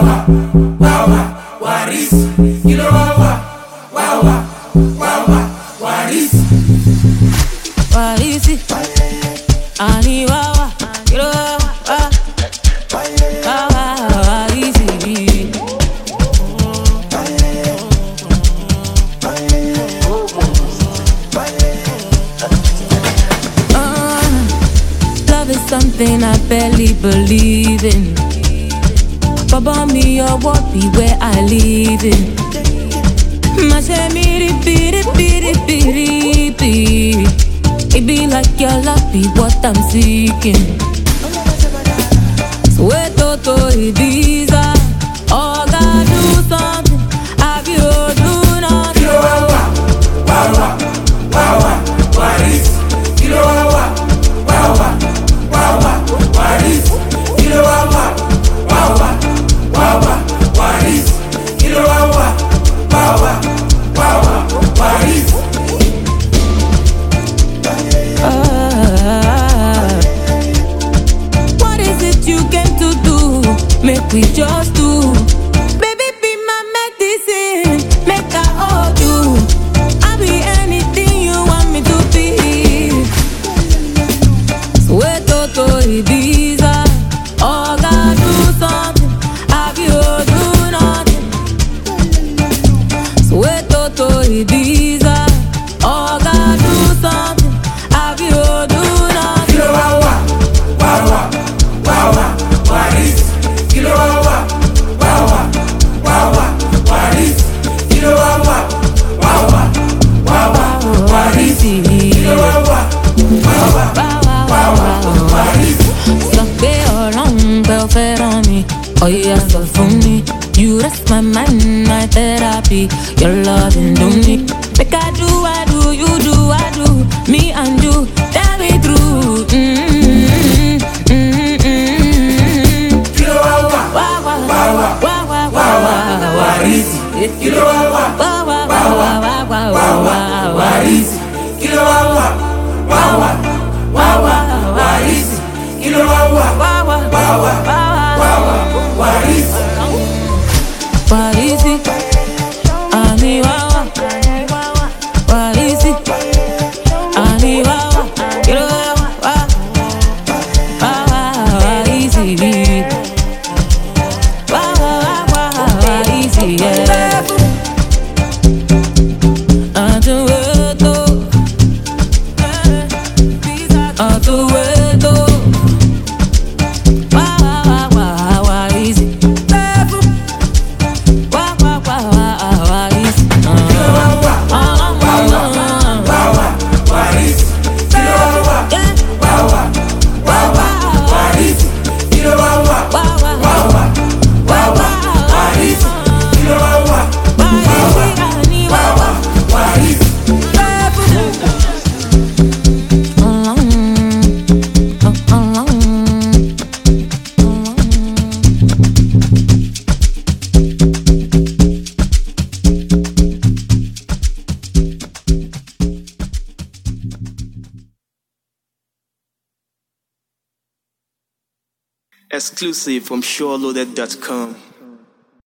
Something I barely believe in. Baba me or what be where I live in. It be like your love be what I'm seeking. So wait to Ibiza. Oh God, do something. Have you do nothing? What is? What is it you came to do? Make we just do. Baby, be my medicine. Make I hold you. I'll be anything you want me to be. So wait to Ibiza. Oh God, do something. Have you do nothing? So wait to Ibiza. Oh God, do something. Have you do nothing? What is? Oh yeah, so for me, you rest my mind, my therapy. Your love and do me. Make I do, you do, I do. Me and you, tell me true. What is it? Ani wawa. What is it? Ani wawa. Kilo wawa. Wawa is it? Wawa is it? Yeah. Exclusive from SureLoaded.com.